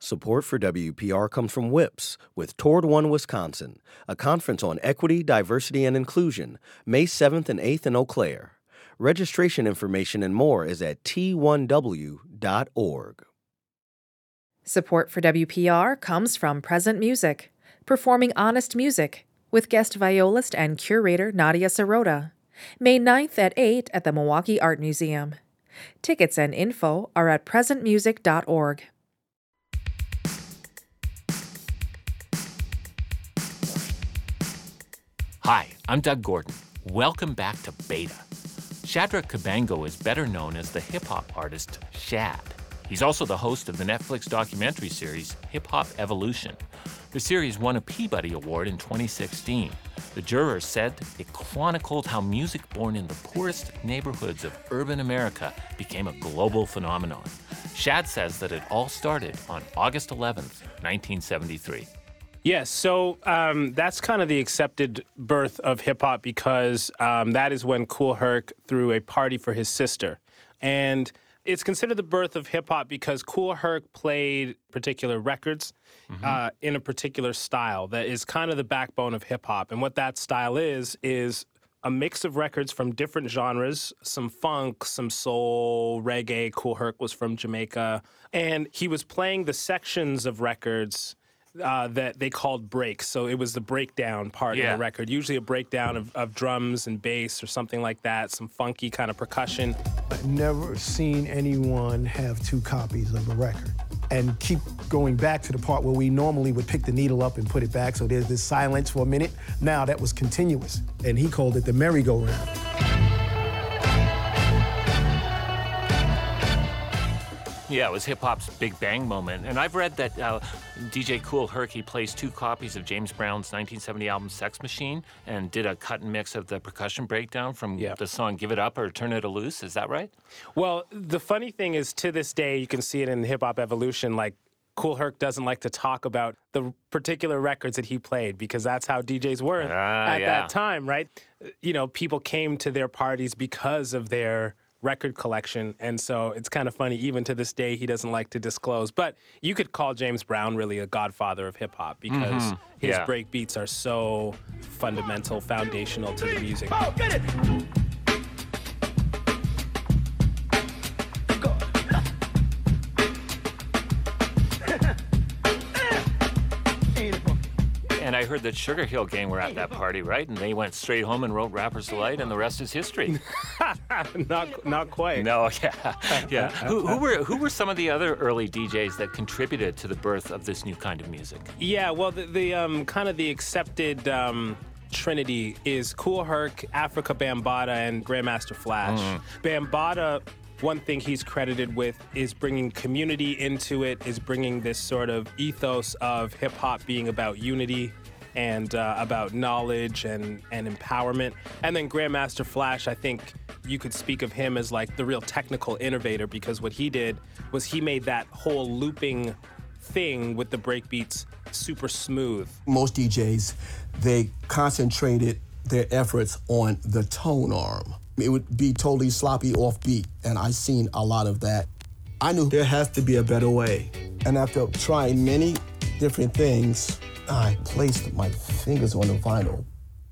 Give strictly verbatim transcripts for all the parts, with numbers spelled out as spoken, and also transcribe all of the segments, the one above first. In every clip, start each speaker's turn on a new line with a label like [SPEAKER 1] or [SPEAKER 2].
[SPEAKER 1] Support for W P R comes from WHIPS with Toward One Wisconsin, a conference on equity, diversity, and inclusion, May seventh and eighth in Eau Claire. Registration information and more is at T one W dot org.
[SPEAKER 2] Support for W P R comes from Present Music, performing honest music, with guest violist and curator Nadia Sirota. May ninth at eight at the Milwaukee Art Museum. Tickets and info are at present music dot org.
[SPEAKER 3] Hi, I'm Doug Gordon. Welcome back to Beta. Shadrach Cabango is better known as the hip-hop artist Shad. He's also the host of the Netflix documentary series Hip Hop Evolution. The series won a Peabody Award in twenty sixteen. The jurors said it chronicled how music born in the poorest neighborhoods of urban America became a global phenomenon. Shad says that it all started on August eleventh, nineteen seventy-three.
[SPEAKER 4] Yes, so um, that's kind of the accepted birth of hip-hop because um, that is when Kool Herc threw a party for his sister. And it's considered the birth of hip-hop because Kool Herc played particular records mm-hmm. uh, in a particular style that is kind of the backbone of hip-hop. And what that style is, is a mix of records from different genres, some funk, some soul, reggae. Kool Herc was from Jamaica. And he was playing the sections of records Uh, that they called breaks. So it was the breakdown part
[SPEAKER 3] yeah.
[SPEAKER 4] of the record, usually a breakdown of, of drums and bass or something like that, some funky kind of percussion.
[SPEAKER 5] I've never seen anyone have two copies of a record and keep going back to the part where we normally would pick the needle up and put it back, so there's this silence for a minute. Now that was continuous, and he called it the merry-go-round.
[SPEAKER 3] Yeah, it was hip-hop's Big Bang moment. And I've read that uh, D J Kool Herc, he plays two copies of James Brown's nineteen seventy album Sex Machine and did a cut and mix of the percussion breakdown from
[SPEAKER 4] yeah.
[SPEAKER 3] the song Give It Up or Turn It Loose. Is that right?
[SPEAKER 4] Well, the funny thing is, to this day, you can see it in Hip Hop Evolution, like, Kool Herc doesn't like to talk about the particular records that he played because that's how D Js were
[SPEAKER 3] uh,
[SPEAKER 4] at
[SPEAKER 3] yeah.
[SPEAKER 4] that time, right? You know, people came to their parties because of their record collection, and so it's kind of funny, even to this day, he doesn't like to disclose. But you could call James Brown really a godfather of hip-hop because
[SPEAKER 3] mm-hmm.
[SPEAKER 4] his
[SPEAKER 3] yeah.
[SPEAKER 4] break beats are so fundamental, foundational to the music.
[SPEAKER 6] Oh, get it!
[SPEAKER 3] And I heard that Sugar Hill Gang were at that party, right? And they went straight home and wrote Rapper's Delight, and the rest is history.
[SPEAKER 4] not, not quite.
[SPEAKER 3] No, yeah, yeah. who, who were who were some of the other early D Js that contributed to the birth of this new kind of music?
[SPEAKER 4] Yeah, well, the, the um, kind of the accepted um, trinity is Kool Herc, Africa Bambaataa, and Grandmaster Flash. Mm. Bambaataa, one thing he's credited with is bringing community into it, is bringing this sort of ethos of hip-hop being about unity and uh, about knowledge and, and empowerment. And then Grandmaster Flash, I think you could speak of him as like the real technical innovator because what he did was he made that whole looping thing with the breakbeats super smooth.
[SPEAKER 7] Most D Js, they concentrated their efforts on the tone arm. It would be totally sloppy offbeat, and I seen a lot of that. I knew there has to be a better way. And after trying many different things, I placed my fingers on the vinyl.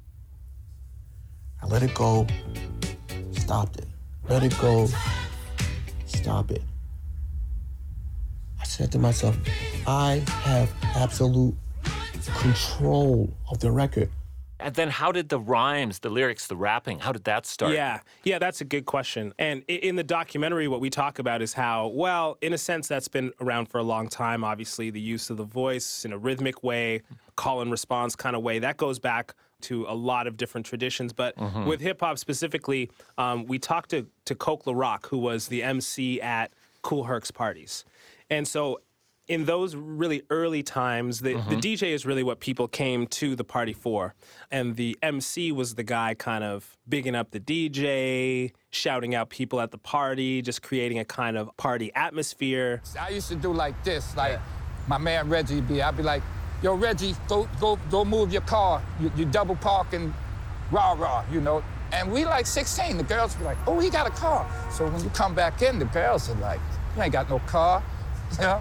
[SPEAKER 7] I let it go, stopped it. Let it go, stop it. I said to myself, I have absolute control of the record.
[SPEAKER 3] And then how did the rhymes, the lyrics, the rapping, how did that start?
[SPEAKER 4] Yeah, yeah, that's a good question. And in the documentary, what we talk about is how, well, in a sense, that's been around for a long time. Obviously, the use of the voice in a rhythmic way, call and response kind of way, that goes back to a lot of different traditions. But mm-hmm. with hip-hop specifically, um, we talked to, to Coke LaRock, who was the M C at Kool Herc's parties. And so in those really early times, the, mm-hmm. the D J is really what people came to the party for. And the M C was the guy kind of bigging up the D J, shouting out people at the party, just creating a kind of party atmosphere.
[SPEAKER 8] I used to do like this, like my man Reggie be, I'd be like, yo, Reggie, go go, go move your car. You, you double parking, rah-rah, you know. And we like sixteen, the girls be like, oh, he got a car. So when you come back in, the girls are like, you ain't got no car, you know?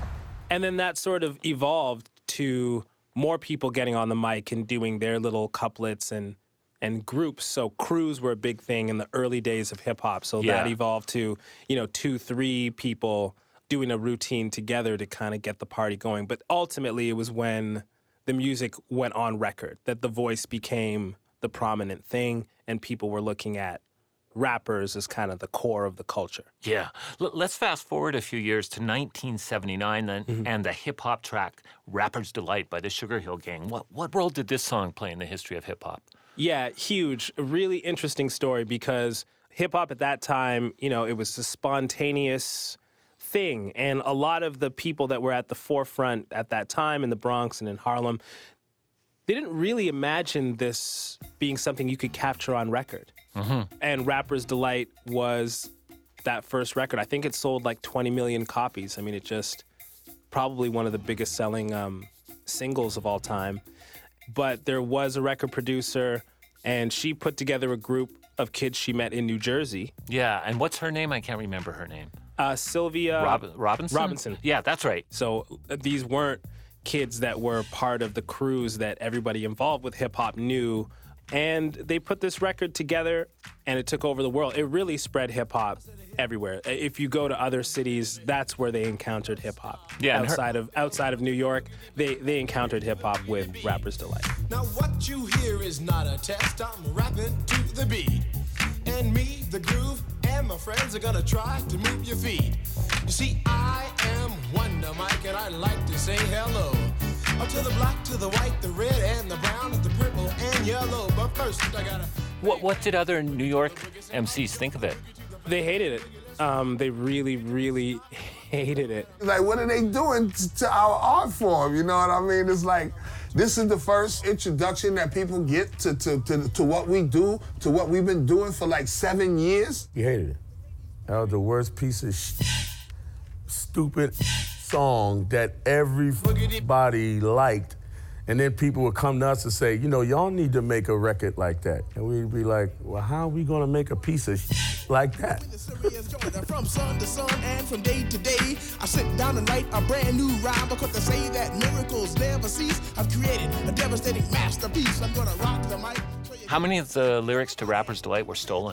[SPEAKER 4] And then that sort of evolved to more people getting on the mic and doing their little couplets and and groups. So crews were a big thing in the early days of hip hop. So
[SPEAKER 3] Yeah.
[SPEAKER 4] that evolved to, you know, two, three people doing a routine together to kind of get the party going. But ultimately, it was when the music went on record that the voice became the prominent thing and people were looking at rappers as kind of the core of the culture.
[SPEAKER 3] Yeah. L- let's fast forward a few years to nineteen seventy-nine then,
[SPEAKER 4] Mm-hmm.
[SPEAKER 3] and the hip-hop track Rapper's Delight by the Sugar Hill Gang. What, what role did this song play in the history of hip-hop?
[SPEAKER 4] Yeah, huge. A really interesting story because hip-hop at that time, you know, it was a spontaneous thing. And a lot of the people that were at the forefront at that time in the Bronx and in Harlem, they didn't really imagine this being something you could capture on record. Mm-hmm. And Rapper's Delight was that first record. I think it sold like twenty million copies. I mean, it just probably one of the biggest selling um, singles of all time. But there was a record producer, and she put together a group of kids she met in New Jersey.
[SPEAKER 3] Yeah, and what's her name? I can't remember her name.
[SPEAKER 4] Uh, Sylvia
[SPEAKER 3] Rob- Robinson?
[SPEAKER 4] Robinson.
[SPEAKER 3] Yeah, that's right.
[SPEAKER 4] So uh, these weren't kids that were part of the crews that everybody involved with hip hop knew. And they put this record together, and it took over the world. It really spread hip hop everywhere. If you go to other cities, that's where they encountered hip hop.
[SPEAKER 3] Yeah, and her-
[SPEAKER 4] outside of outside of New York, they they encountered hip hop with Rapper's Delight.
[SPEAKER 6] Now what you hear is not a test. I'm rapping to the beat, and me, the groove, and my friends are gonna try to move your feet. You see, I am Wonder Mike, and I like to say hello. Up to the black, to the white, the red, and the brown, and the purple and yellow. But first, I gotta.
[SPEAKER 3] What, what did other New York M Cs think of it?
[SPEAKER 4] They hated it. Um, they really, really hated it.
[SPEAKER 9] Like, what are they doing t- to our art form? You know what I mean? It's like, this is the first introduction that people get to, to, to, to what we do, to what we've been doing for like seven years.
[SPEAKER 5] He hated it. That was the worst piece of sh- stupid song that everybody liked. And then people would come to us and say, you know, y'all need to make a record like that. And we'd be like, well, how are we gonna make a piece of sh- like that?
[SPEAKER 6] From sun to sun and from day to day, I sit down and write a brand new rhyme because they say that miracles never cease. I've created a devastating masterpiece. I'm gonna rock the mic.
[SPEAKER 3] How many of the lyrics to Rapper's Delight were stolen?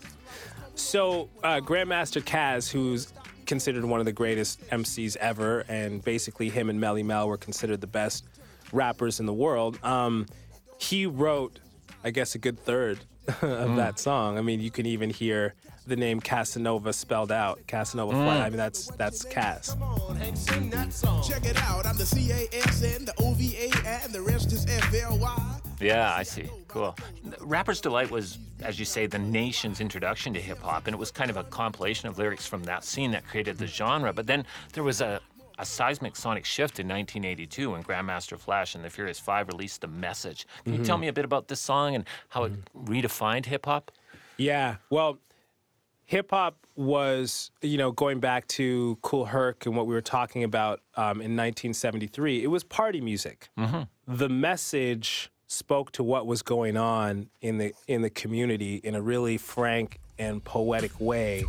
[SPEAKER 4] So uh, Grandmaster Caz, who's considered one of the greatest M Cs ever, and basically him and Melly Mel were considered the best rappers in the world, um, he wrote, I guess, a good third of mm. that song. I mean, you can even hear the name Casanova spelled out. Casanova mm. Flight. I mean, that's that's Caz.
[SPEAKER 6] Come on, Hank, sing that song. Check it out. I'm the C A S N, the O V A, and the rest is F L Y.
[SPEAKER 3] Yeah, I see. Cool. Rapper's Delight was, as you say, the nation's introduction to hip-hop, and it was kind of a compilation of lyrics from that scene that created the genre. But then there was a, a seismic sonic shift in nineteen eighty-two when Grandmaster Flash and the Furious Five released The Message. Can mm-hmm. you tell me a bit about this song and how it redefined hip-hop?
[SPEAKER 4] Yeah, well, hip-hop was, you know, going back to Kool Herc and what we were talking about um, in nineteen seventy-three, it was party music. Mm-hmm. The Message spoke to what was going on in the in the community in a really frank and poetic way.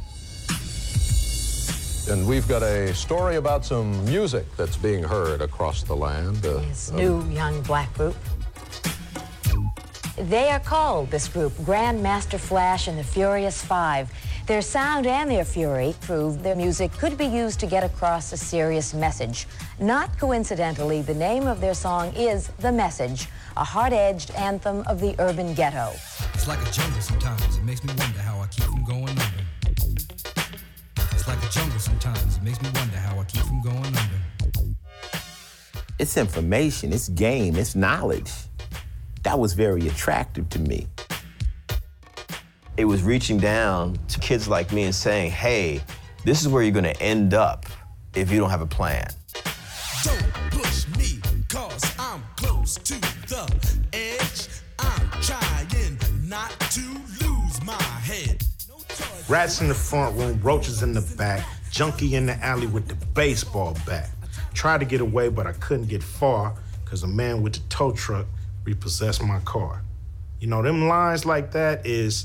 [SPEAKER 10] And we've got a story about some music that's being heard across the land. Uh,
[SPEAKER 11] His new young black group. They are called, this group, Grandmaster Flash and the Furious Five. Their sound and their fury prove their music could be used to get across a serious message. Not coincidentally, the name of their song is The Message, a hard-edged anthem of the urban ghetto.
[SPEAKER 12] It's like a jungle sometimes. It makes me wonder how I keep from going under. It's like a jungle sometimes. It makes me wonder how I keep from going under.
[SPEAKER 13] It's information, it's game, it's knowledge. That was very attractive to me. It was reaching down to kids like me and saying, hey, this is where you're gonna end up if you don't have a plan.
[SPEAKER 6] Don't push me, cause I'm close to the edge. I'm trying not to lose my head.
[SPEAKER 14] Rats in the front room, roaches in the back, junkie in the alley with the baseball bat. Tried to get away, but I couldn't get far, cause a man with the tow truck repossessed my car. You know, them lines like that is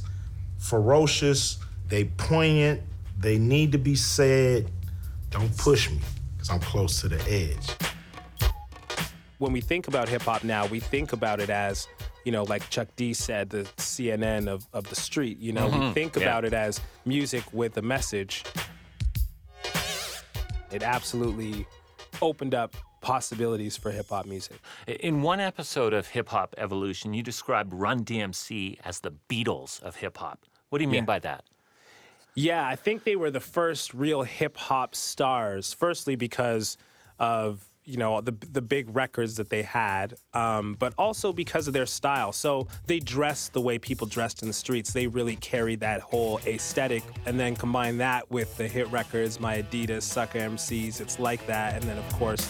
[SPEAKER 14] ferocious, they poignant, they need to be said. Don't push me, because I'm close to the edge.
[SPEAKER 4] When we think about hip-hop now, we think about it as, you know, like Chuck D said, the C N N of, of the street. You know,
[SPEAKER 3] Mm-hmm.
[SPEAKER 4] we think
[SPEAKER 3] Yeah.
[SPEAKER 4] about it as music with a message. It absolutely opened up possibilities for hip-hop music.
[SPEAKER 3] In one episode of Hip Hop Evolution, you described Run D M C as the Beatles of hip hop. What do you mean
[SPEAKER 4] Yeah.
[SPEAKER 3] by that?
[SPEAKER 4] Yeah, I think they were the first real hip-hop stars, firstly because of, you know, the the big records that they had, um, but also because of their style. So they dressed the way people dressed in the streets. They really carried that whole aesthetic, and then combine that with the hit records, My Adidas, Sucker M Cs, It's Like That, and then, of course,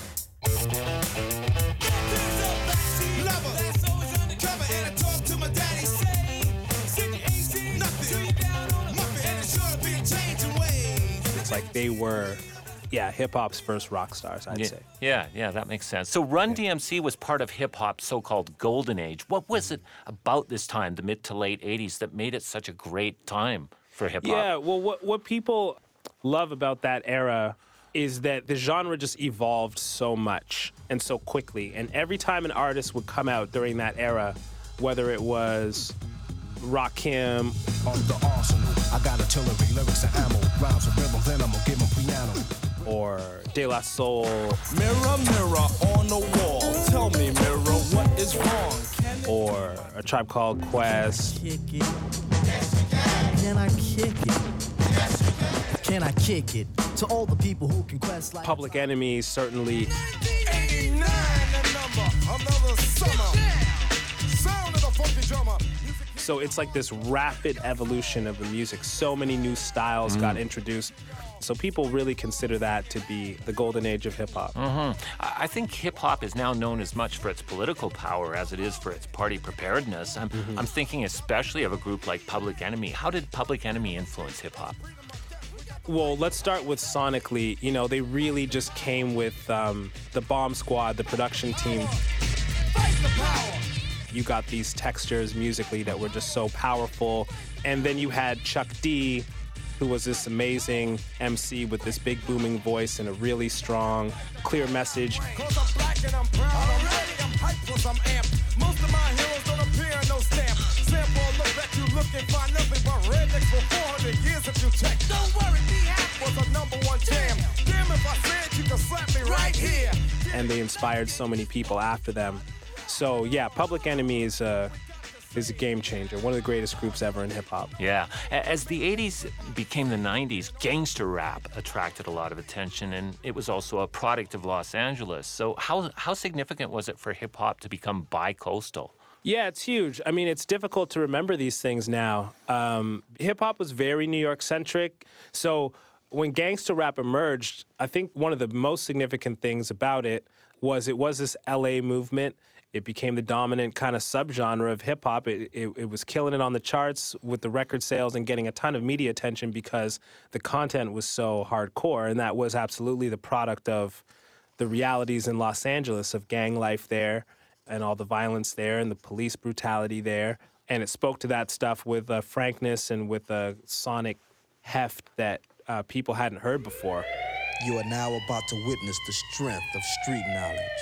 [SPEAKER 4] it's like they were, yeah, hip-hop's first rock stars, I'd
[SPEAKER 3] yeah,
[SPEAKER 4] say.
[SPEAKER 3] yeah, yeah, that makes sense. So Run D M C was part of hip hop's so-called golden age. What was it about this time, the mid to late eighties, that made it such a great time for hip hop?
[SPEAKER 4] Yeah, well, what what people love about that era is that the genre just evolved so much and so quickly. And every time an artist would come out during that era, whether it was Rakim,
[SPEAKER 12] On the arsenal, I got artillery, lyrics and ammo, rhymes with rhythm, then I'm gonna give 'em piano.
[SPEAKER 4] or De La Soul,
[SPEAKER 6] Mirror, mirror on the wall, tell me, mirror, what is wrong?
[SPEAKER 4] or A Tribe Called Quest,
[SPEAKER 15] Kick it. Can I kick it? Can I kick it? To all the people who can quest like
[SPEAKER 4] Public Enemy, certainly.
[SPEAKER 6] eighty-nine, the number, another summer. Sound of the funky drummer.
[SPEAKER 4] So it's like this rapid evolution of the music. So many new styles got introduced. So people really consider that to be the golden age of hip-hop.
[SPEAKER 3] Mhm. I I think hip-hop is now known as much for its political power as it is for its party preparedness. I'm,
[SPEAKER 4] Mhm.
[SPEAKER 3] I'm thinking especially of a group like Public Enemy. How did Public Enemy influence hip-hop?
[SPEAKER 4] Well, let's start with sonically. You know, they really just came with um, the Bomb Squad, the production team. You got these textures musically that were just so powerful. And then you had Chuck D, who was this amazing M C with this big booming voice and a really strong, clear message.
[SPEAKER 6] Cause I'm black and I'm proud, I'm ready, I'm hyped cause I'm amped. Most of my heroes don't appear in no stamp. Sample look that you look and find nothing but rednecks for four hundred years if you check. Don't worry, D-Hap was a number one jam. Damn, if I said you could slap me right here.
[SPEAKER 4] And they inspired so many people after them. So yeah, Public Enemy is a, is a game changer, one of the greatest groups ever in hip-hop.
[SPEAKER 3] Yeah. A- As the eighties became the nineties, gangster rap attracted a lot of attention, and it was also a product of Los Angeles. So how, how significant was it for hip-hop to become bi-coastal?
[SPEAKER 4] Yeah, it's huge. I mean, it's difficult to remember these things now. Um, hip-hop was very New York-centric, so when gangster rap emerged, I think one of the most significant things about it was it was this L A movement. It became the dominant kind of subgenre of hip-hop. It, it, it was killing it on the charts with the record sales and getting a ton of media attention because the content was so hardcore, and that was absolutely the product of the realities in Los Angeles of gang life there and all the violence there and the police brutality there. And it spoke to that stuff with a frankness and with a sonic heft that uh, people hadn't heard before.
[SPEAKER 16] You are now about to witness the strength of street knowledge.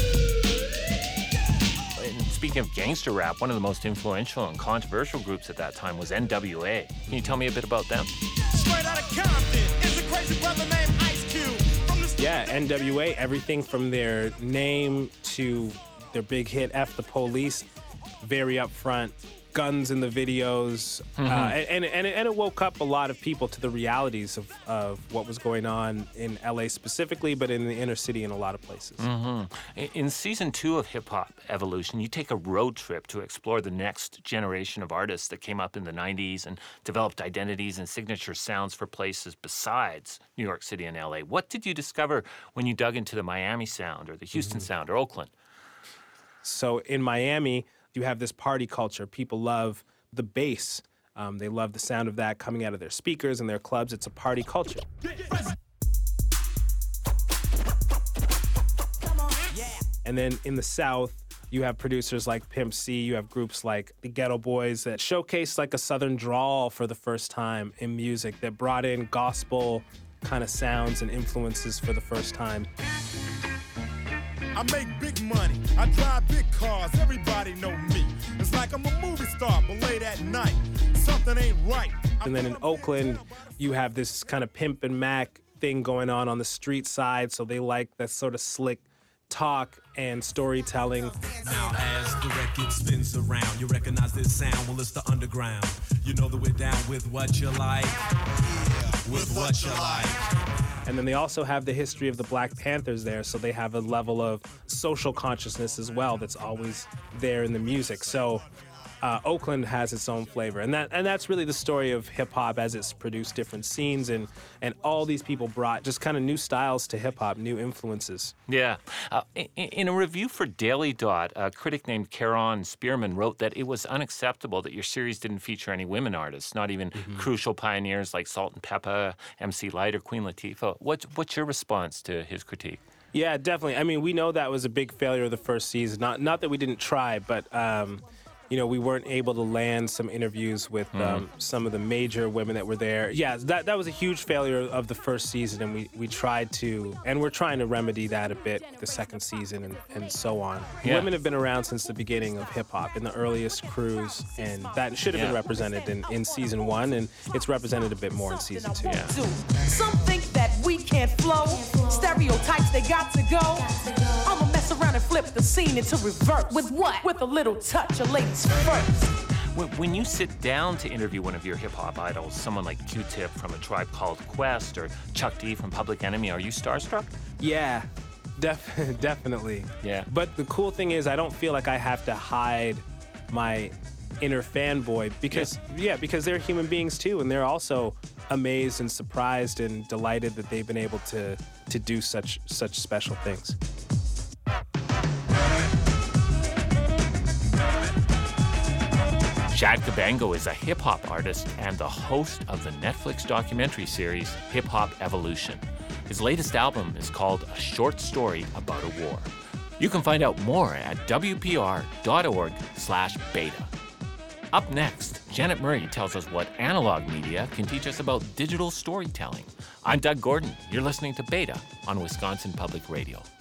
[SPEAKER 3] And speaking of gangster rap, one of the most influential and controversial groups at that time was N W A. Can you tell me a bit about them?
[SPEAKER 6] Straight out of Compton is a crazy brother named Ice Cube. From the
[SPEAKER 4] Yeah, N W A, everything from their name to their big hit, F the Police, very upfront, guns in the videos.
[SPEAKER 3] Mhm.
[SPEAKER 4] Uh, and, and, and it woke up a lot of people to the realities of, of what was going on in L A specifically, but in the inner city in a lot of places.
[SPEAKER 3] hmm In season two of Hip Hop Evolution, you take a road trip to explore the next generation of artists that came up in the nineties and developed identities and signature sounds for places besides New York City and L A. What did you discover when you dug into the Miami sound or the Houston sound or Oakland?
[SPEAKER 4] So in Miami, you have this party culture. People love the bass. Um, they love the sound of that coming out of their speakers and their clubs. It's a party culture. And then in the South, you have producers like Pimp C. You have groups like the Ghetto Boys that showcase like a Southern drawl for the first time in music, that brought in gospel kind of sounds and influences for the first time.
[SPEAKER 17] I make big money, I drive big cars, everybody know me. It's like I'm a movie star, but late at night, something ain't right.
[SPEAKER 4] And then in Oakland, you have this kind of Pimp and Mac thing going on on the street side, so they like that sort of slick talk and storytelling.
[SPEAKER 18] Now as the record spins around, you recognize this sound, well it's the underground. You know that we're down with what you like, yeah, with what you like.
[SPEAKER 4] And then they also have the history of the Black Panthers there, so they have a level of social consciousness as well that's always there in the music. So uh, Oakland has its own flavor, and that and that's really the story of hip hop as it's produced different scenes, and and all these people brought just kind of new styles to hip hop, new influences.
[SPEAKER 3] Yeah. Uh, in, in a review for Daily Dot, a critic named Karen Spearman wrote that it was unacceptable that your series didn't feature any women artists, not even mm-hmm. crucial pioneers like Salt and Peppa, M C Lyte, or Queen Latifah. What's what's your response to his critique?
[SPEAKER 4] Yeah, definitely. I mean, we know that was a big failure of the first season. Not not that we didn't try, but um, you know, we weren't able to land some interviews with um, mm. some of the major women that were there. Yeah, that that was a huge failure of the first season, and we, we tried to, and we're trying to remedy that a bit with the second season and, and so on. Yeah. Women have been around since the beginning of hip-hop, in the earliest crews, and that should have yeah. been represented in, in season one, and it's represented a bit more in season two. Yeah.
[SPEAKER 19] Some think that we can't flow. Stereotypes, they got to go. I'ma mess around and flip the scene into reverse. With what? With a little touch of ladies first.
[SPEAKER 3] When you sit down to interview one of your hip-hop idols, someone like Q-Tip from A Tribe Called Quest or Chuck D from Public Enemy, are you starstruck?
[SPEAKER 4] Yeah, def- definitely.
[SPEAKER 3] Yeah.
[SPEAKER 4] But the cool thing is I don't feel like I have to hide my inner fanboy because, yeah. yeah, because they're human beings too, and they're also amazed and surprised and delighted that they've been able to to do such such special things.
[SPEAKER 3] Shad Kabango is a hip-hop artist and the host of the Netflix documentary series Hip Hop Evolution. His latest album is called A Short Story About a War. You can find out more at W P R dot org slash beta. Up next, Janet Murray tells us what analog media can teach us about digital storytelling. I'm Doug Gordon. You're listening to Beta on Wisconsin Public Radio.